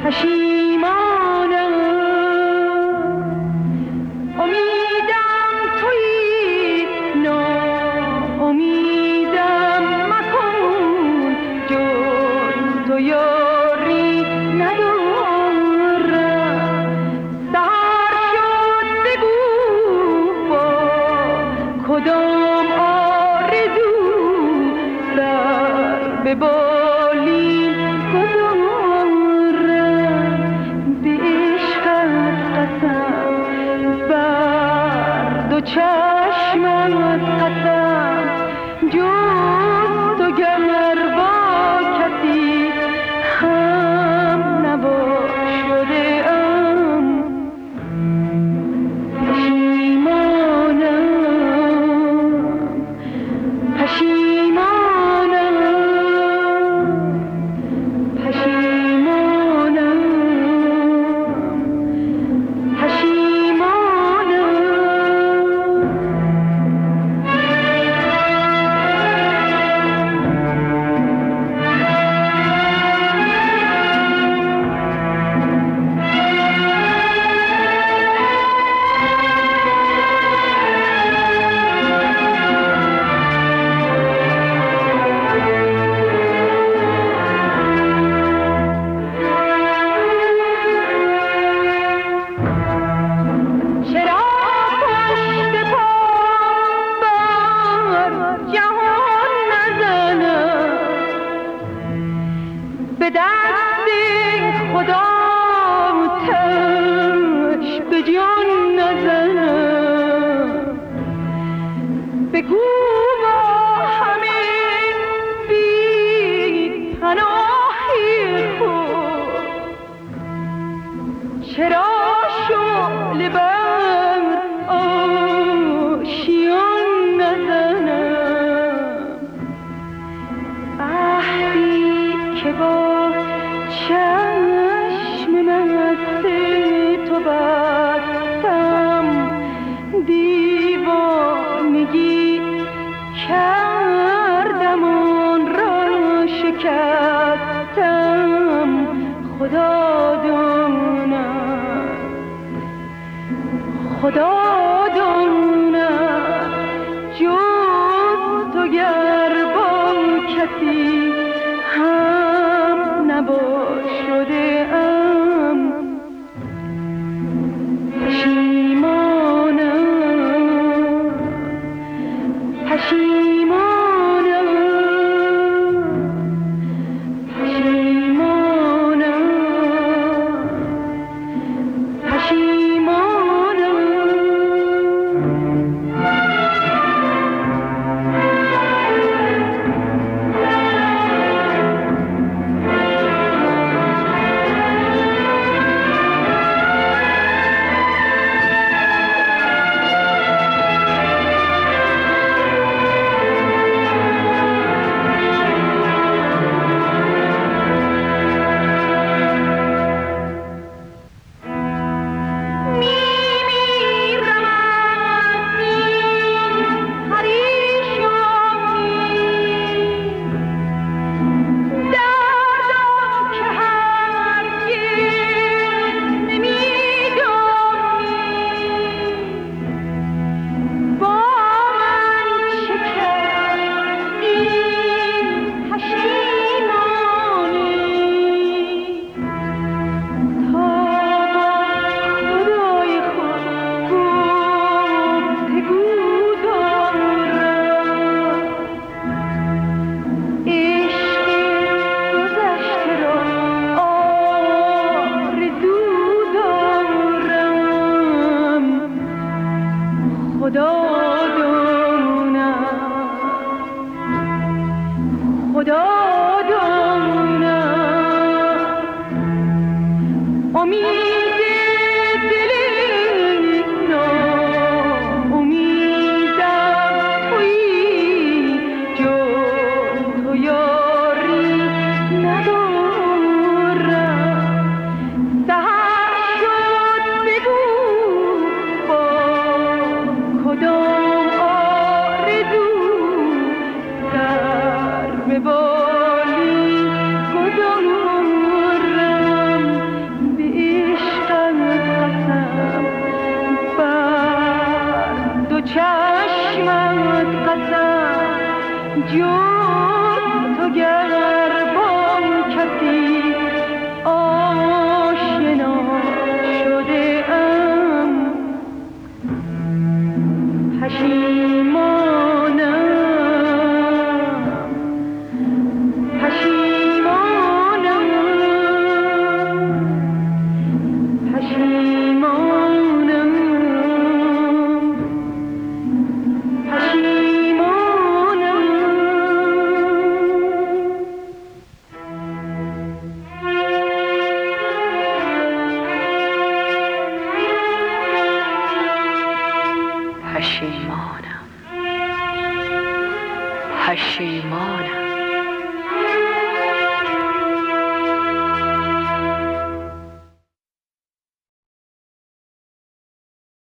پشیمانم، امیدم تویی، ناامیدم مکن، جز تو یاری ندارم. سحر شد بگو با کدام آرزو سر به بالین گذارم. به عشقت قسم، بر دو چشمت قسم، جز تو گر با کسی هم نباشده ام. پشیمانم، پشیمانم، پشیمانم، پشیمانم. چرا پشت پام بر جهان نزنم، به دست خدا آتش به جان نزنم. بگو با همین بی پناهی خود چرا شعله بر آشیان نزنم. عهدی که با چشم مست تو بستم، دیوانگی کردم آن را شکستم. خدا داند، خدا داند، جز تو گر با کسی هم نباشده ام. پشیمانم، پشیمانم، پشیمانم، پشیمانم. پشیمانم پشیمانم